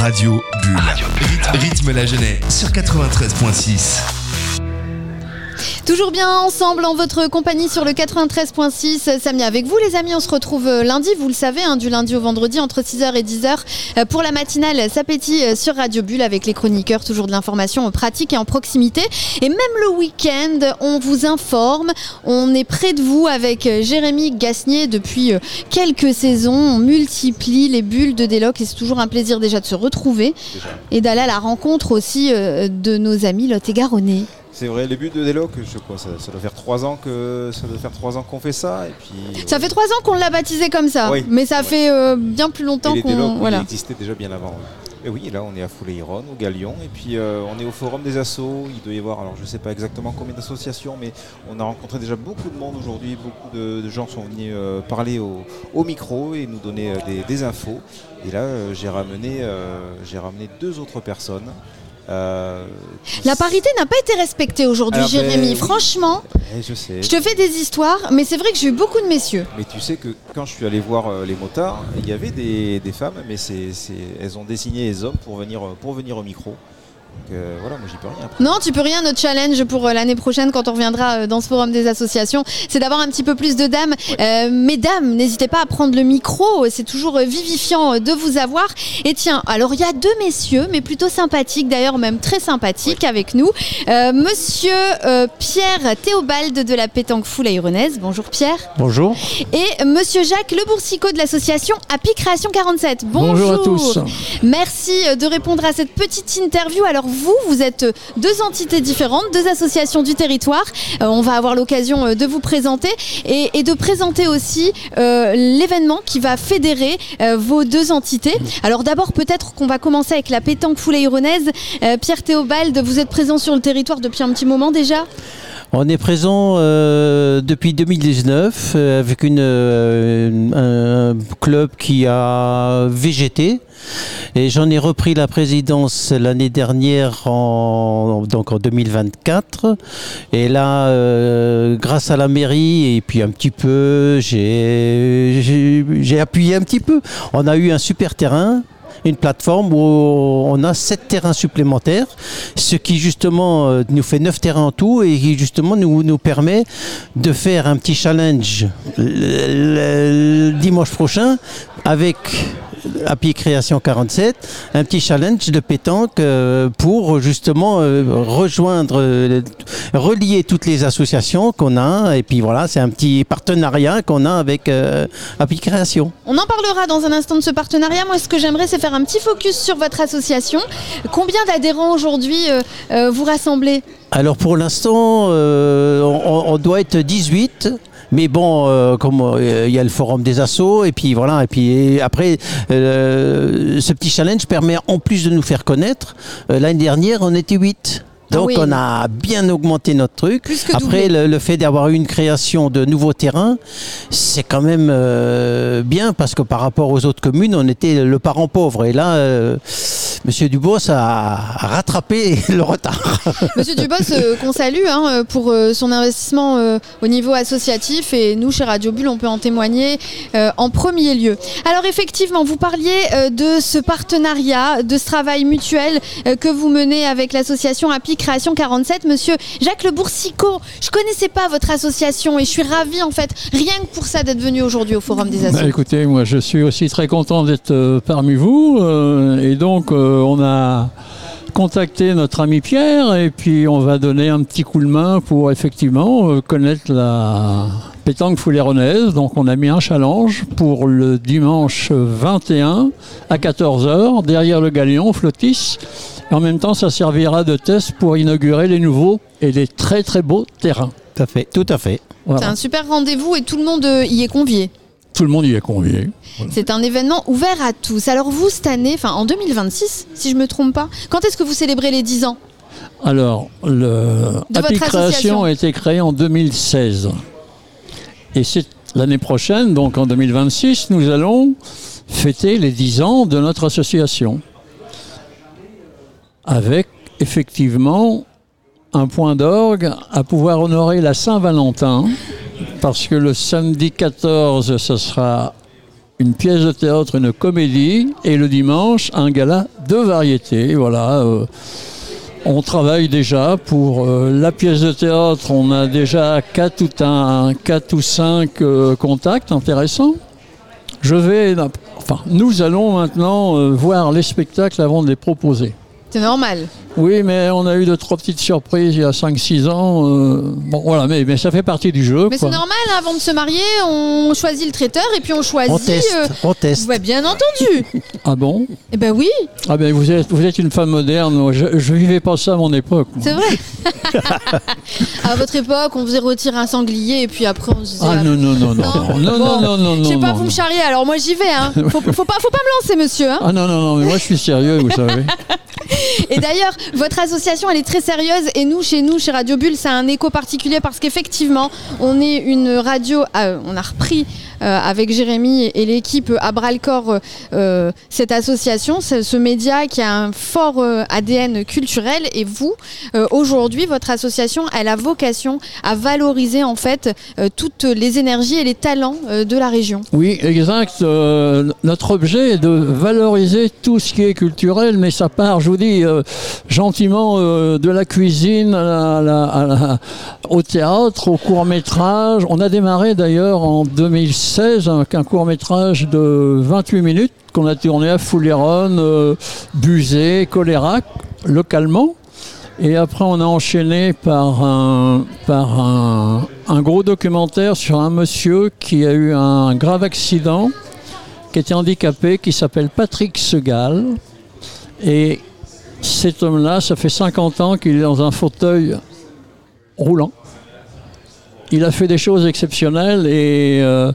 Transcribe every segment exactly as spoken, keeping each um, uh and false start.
Radio Bulle. Radio Bulle. Rythme la jeunesse sur quatre-vingt-treize virgule six. Toujours bien ensemble en votre compagnie sur le quatre-vingt-treize virgule six. Samia avec vous les amis, on se retrouve lundi, vous le savez, hein, du lundi au vendredi entre six heures et dix heures pour la matinale Ça pétille sur Radio Bulle avec les chroniqueurs, toujours de l'information pratique et en proximité. Et même le week-end, on vous informe, on est près de vous avec Jérémy Gasnier depuis quelques saisons. On multiplie les bulles de Déloc et c'est toujours un plaisir déjà de se retrouver déjà. Et d'aller à la rencontre aussi de nos amis lot-et-garonnais. C'est vrai, les bulles de Déloc, je crois, ça, ça doit faire trois ans que ça doit faire trois ans qu'on fait ça et puis. Ça ouais. fait trois ans qu'on l'a baptisé comme ça, oui, mais ça ouais. fait euh, bien plus longtemps et les qu'on. Déloc, voilà. Il existait déjà bien avant. Et oui, là on est à Foulayron, au Galion, et puis euh, on est au Forum des Assos. Il doit y avoir, alors je ne sais pas exactement combien d'associations, mais on a rencontré déjà beaucoup de monde aujourd'hui. Beaucoup de, de gens sont venus euh, parler au, au micro et nous donner euh, des, des infos. Et là, euh, j'ai ramené, euh, j'ai ramené deux autres personnes. Euh, La parité n'a pas été respectée aujourd'hui, alors, Jérémy. Ben, Franchement, oui, je, sais. je te fais des histoires, mais c'est vrai que j'ai eu beaucoup de messieurs. Mais tu sais que quand je suis allé voir euh, les motards, il y avait des, des femmes, mais c'est, c'est, elles ont désigné les hommes pour venir, pour venir au micro. Donc euh, voilà, moi j'y peux rien. Après. Non, tu peux rien. Notre challenge pour euh, l'année prochaine, quand on reviendra euh, dans ce forum des associations, c'est d'avoir un petit peu plus de dames. Ouais. Euh, mesdames, n'hésitez pas à prendre le micro. C'est toujours euh, vivifiant euh, de vous avoir. Et tiens, alors il y a deux messieurs, mais plutôt sympathiques, d'ailleurs même très sympathiques ouais. avec nous. Euh, monsieur euh, Pierre Théobald de la pétanque Foulayronnaise. Bonjour Pierre. Bonjour. Et monsieur Jacques Le Boursicot de l'association Happy Création quarante-sept. Bonjour. Bonjour à tous. Merci de répondre à cette petite interview. Alors vous, vous êtes deux entités différentes, deux associations du territoire. Euh, on va avoir l'occasion de vous présenter et, et de présenter aussi euh, l'événement qui va fédérer euh, vos deux entités. Alors d'abord, peut-être qu'on va commencer avec la pétanque Foulayronnaise. Euh, Pierre Théobald, vous êtes présent sur le territoire depuis un petit moment déjà ? On est présent euh, depuis deux mille dix-neuf euh, avec une, euh, un club qui a végété. Et j'en ai repris la présidence l'année dernière, en, donc en deux mille vingt-quatre. Et là, euh, grâce à la mairie et puis un petit peu, j'ai, j'ai, j'ai appuyé un petit peu. On a eu un super terrain. Une plateforme où on a sept terrains supplémentaires, ce qui justement euh, nous fait neuf terrains en tout et qui justement nous, nous permet de faire un petit challenge le, le, le dimanche prochain avec Happy Création quarante-sept, un petit challenge de pétanque euh, pour justement euh, rejoindre, euh, relier toutes les associations qu'on a et puis voilà, c'est un petit partenariat qu'on a avec euh, Happy Création. On en parlera dans un instant de ce partenariat. Moi, ce que j'aimerais, c'est faire un petit focus sur votre association. Combien d'adhérents aujourd'hui euh, euh, vous rassemblez ? Alors pour l'instant, euh, on, on doit être dix-huit. Mais bon, euh, comme il euh, y a le forum des assos, et puis voilà, et puis et après, euh, ce petit challenge permet en plus de nous faire connaître. Euh, l'année dernière, on était huit. Donc ah oui. on a bien augmenté notre truc. Après le, le fait d'avoir eu une création de nouveaux terrains, c'est quand même euh, bien parce que par rapport aux autres communes, on était le parent pauvre. Et là, euh, Monsieur Dubos a rattrapé le retard. Monsieur Dubos, euh, qu'on salue hein, pour euh, son investissement euh, au niveau associatif et nous, chez Radio Bulle, on peut en témoigner euh, en premier lieu. Alors effectivement, vous parliez euh, de ce partenariat, de ce travail mutuel euh, que vous menez avec l'association Happy Création quarante-sept. Monsieur Jacques Le Boursicot, je ne connaissais pas votre association et je suis ravie en fait, rien que pour ça, d'être venu aujourd'hui au Forum des Assos. Bah, écoutez, moi je suis aussi très content d'être euh, parmi vous euh, et donc euh, on a contacté notre ami Pierre et puis on va donner un petit coup de main pour effectivement euh, connaître la pétanque Foulayronnaise. Donc on a mis un challenge pour le dimanche vingt et un à quatorze heures derrière le Galion, Flotis. Et en même temps, ça servira de test pour inaugurer les nouveaux et les très très beaux terrains. Tout à fait, tout à fait. Voilà. C'est un super rendez-vous et tout le monde y est convié. Tout le monde y est convié. Voilà. C'est un événement ouvert à tous. Alors vous, cette année, enfin en deux mille vingt-six, si je ne me trompe pas, quand est-ce que vous célébrez les dix ans ? Alors, le Happy Création a été créé en deux mille seize. Et c'est l'année prochaine, donc en deux mille vingt-six, nous allons fêter les dix ans de notre association. Avec effectivement un point d'orgue à pouvoir honorer la Saint-Valentin, parce que le samedi quatorze, ce sera une pièce de théâtre, une comédie, et le dimanche, un gala de variété. Voilà. Euh, on travaille déjà pour euh, la pièce de théâtre. On a déjà quatre ou, un, quatre ou cinq euh, contacts intéressants. Je vais, enfin, nous allons maintenant euh, voir les spectacles avant de les proposer. C'est normal. Oui, mais on a eu de trois petites surprises il y a cinq six ans. Euh, bon, voilà, mais, mais ça fait partie du jeu. Mais quoi. c'est normal, hein, avant de se marier, on choisit le traiteur et puis on choisit... On teste, euh, on teste. Ouais, bien entendu. Ah bon? Eh ben oui, Ah ben vous êtes, vous êtes une femme moderne. Je ne vivais pas ça à mon époque. moi. c'est vrai. À votre époque, on faisait retirer un sanglier et puis après on se disait... Ah non, non, non, non, Non. non, non, Bon, non, non, non. Je sais pas, non, vous non. me charriez, alors moi j'y vais. Hein. Faut, faut, pas, faut pas me lancer, monsieur. Hein. Ah non, non, non, mais moi je suis sérieux, vous savez. Et d'ailleurs, votre association, elle est très sérieuse. Et nous, chez nous, chez Radio Bulle, ça a un écho particulier parce qu'effectivement, on est une radio. Euh, on a repris euh, avec Jérémy et l'équipe à bras-le-corps euh, cette association, ce, ce média qui a un fort euh, A D N culturel. Et vous, euh, aujourd'hui, votre association, elle a vocation à valoriser en fait euh, toutes les énergies et les talents euh, de la région. Oui, exact. Euh, notre objet est de valoriser tout ce qui est culturel, mais ça part, je vous dis, euh, gentiment euh, de la cuisine à la, à la, à la, au théâtre, au court-métrage. On a démarré d'ailleurs en deux mille seize avec un court-métrage de vingt-huit minutes qu'on a tourné à Fouléronne, euh, Buzet, Colérac, localement. Et après, on a enchaîné par un, par un, un gros documentaire sur un monsieur qui a eu un grave accident, qui était handicapé, qui s'appelle Patrick Segal. Et cet homme-là, ça fait cinquante ans qu'il est dans un fauteuil roulant. Il a fait des choses exceptionnelles et euh,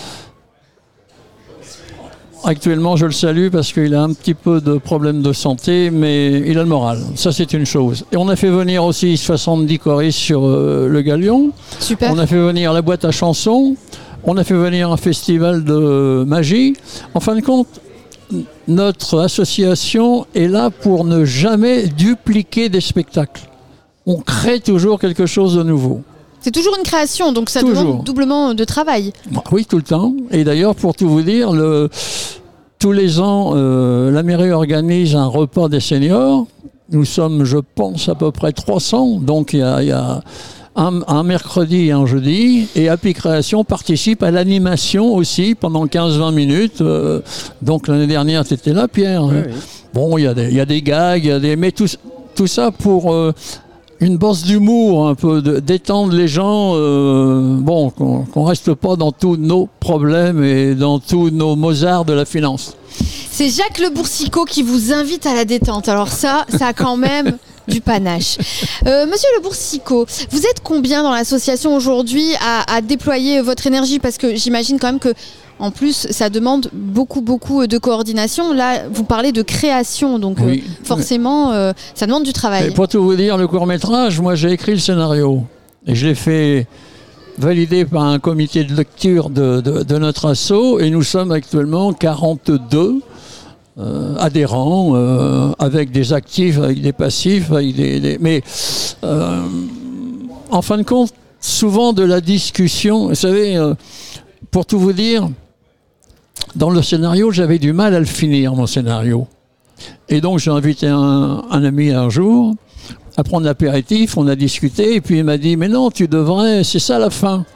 actuellement, je le salue parce qu'il a un petit peu de problèmes de santé, mais il a le moral. Ça, c'est une chose. Et on a fait venir aussi soixante-dix choristes sur euh, le Galion. Super. On a fait venir la boîte à chansons. On a fait venir un festival de magie. En fin de compte, notre association est là pour ne jamais dupliquer des spectacles. On crée toujours quelque chose de nouveau. C'est toujours une création, donc ça Toujours. demande doublement de travail. Oui, tout le temps. Et d'ailleurs, pour tout vous dire, le, tous les ans, euh, la mairie organise un repas des seniors. Nous sommes, je pense, à peu près trois cents. Donc, il y a, il y a un, un mercredi et un jeudi. Et Happy Création participe à l'animation aussi pendant quinze à vingt minutes. Euh, donc, l'année dernière, tu étais là, Pierre. Oui, oui. Bon, il y a des, il y a des gags, il y a des, mais tout, tout ça pour... Euh, une bosse d'humour, un peu, de, détendre les gens, euh, bon, qu'on qu'on reste pas dans tous nos problèmes et dans tous nos Mozart de la finance. C'est Jacques Le Boursicot qui vous invite à la détente. Alors ça, ça a quand même du panache. Euh, Monsieur Le Boursicot, vous êtes combien dans l'association aujourd'hui à, à déployer votre énergie? Parce que j'imagine quand même que en plus, ça demande beaucoup, beaucoup de coordination. Là, vous parlez de création, donc Oui. euh, forcément, euh, ça demande du travail. Et pour tout vous dire, le court-métrage, moi j'ai écrit le scénario et je l'ai fait valider par un comité de lecture de, de, de notre asso et nous sommes actuellement quarante-deux euh, adhérents euh, avec des actifs, avec des passifs, avec des, des... mais euh, en fin de compte, souvent de la discussion, vous savez, euh, pour tout vous dire, dans le scénario, j'avais du mal à le finir, mon scénario. Et donc, j'ai invité un, un ami un jour à prendre l'apéritif, on a discuté, et puis il m'a dit, mais non, tu devrais, c'est ça la fin.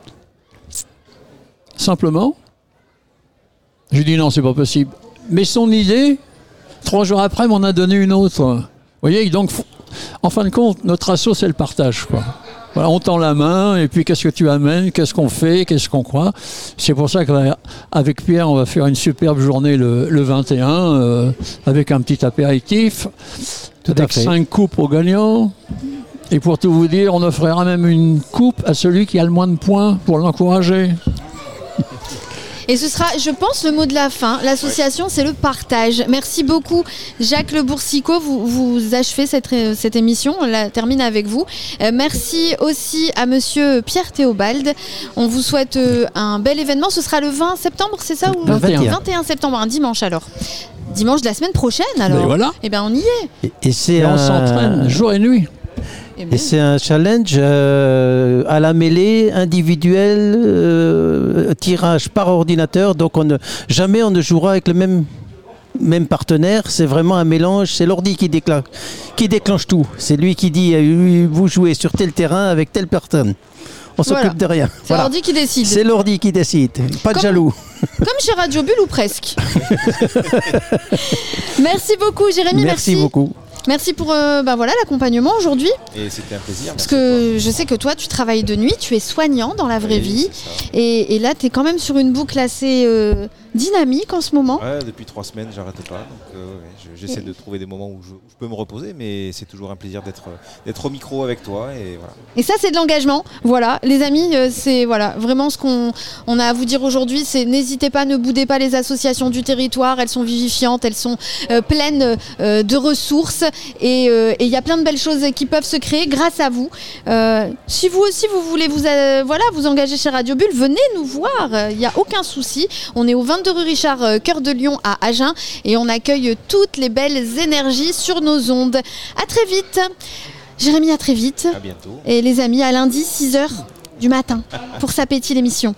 Simplement, j'ai dit non, c'est pas possible. Mais son idée, trois jours après, m'en a donné une autre. Vous voyez, donc, en fin de compte, notre asso, c'est le partage, quoi. Voilà, on tend la main, et puis qu'est-ce que tu amènes, qu'est-ce qu'on fait, qu'est-ce qu'on croit. C'est pour ça qu'avec Pierre, on va faire une superbe journée le, le vingt et un, euh, avec un petit apéritif, Tout avec à fait. cinq coupes aux gagnants. Et pour tout vous dire, on offrira même une coupe à celui qui a le moins de points pour l'encourager. Et ce sera, je pense, le mot de la fin. L'association, c'est le partage. Merci beaucoup, Jacques Le Boursicot. Vous, vous achevez cette, cette émission. On la termine avec vous. Euh, merci aussi à monsieur Pierre Théobald. On vous souhaite euh, un bel événement. Ce sera le vingt septembre, c'est ça ou... vingt et un. vingt et un septembre, un dimanche alors. Dimanche de la semaine prochaine alors. Mais voilà. Eh bien, on y est. Et, et c'est Et on un- s'entraîne jour et nuit. Eh Et bien. c'est un challenge euh, à la mêlée, individuel, euh, tirage par ordinateur. Donc on ne, jamais on ne jouera avec le même, même partenaire. C'est vraiment un mélange. C'est l'ordi qui déclenche, qui déclenche tout. C'est lui qui dit euh, vous jouez sur tel terrain avec telle personne. On s'occupe Voilà. de rien. C'est Voilà. l'ordi qui décide. C'est l'ordi qui décide. Pas de Comme- jaloux. Comme chez Radio Bulle ou presque. Merci beaucoup Jérémy. Merci beaucoup. Merci pour euh, bah voilà, l'accompagnement aujourd'hui. Et c'était un plaisir. Parce merci à que je sais que toi, tu travailles de nuit, tu es soignant dans la toi. vraie Oui, vie. c'est ça. Et, et là, tu es quand même sur une boucle assez euh, dynamique en ce moment. Ouais, depuis trois semaines, j'arrête pas. Donc, euh, ouais, je- j'essaie de trouver des moments où je, où je peux me reposer, mais c'est toujours un plaisir d'être euh, d'être au micro avec toi. Et voilà. Et ça, c'est de l'engagement. Voilà, les amis, euh, c'est voilà, vraiment ce qu'on on a à vous dire aujourd'hui. C'est n'hésitez pas, ne boudez pas les associations du territoire. Elles sont vivifiantes, elles sont euh, pleines euh, de ressources. Et euh, et il y a plein de belles choses qui peuvent se créer grâce à vous. Euh, si vous aussi, vous voulez vous, euh, voilà, vous engager chez Radio Bulle, venez nous voir. Il n'y a aucun souci. On est au vingt-deux rue Richard, euh, cœur de Lyon à Agen. Et on accueille toutes les belles énergies sur nos ondes. À très vite. Jérémy, à très vite. À bientôt. Et les amis, à lundi, six heures du matin, pour Sapétit l'émission.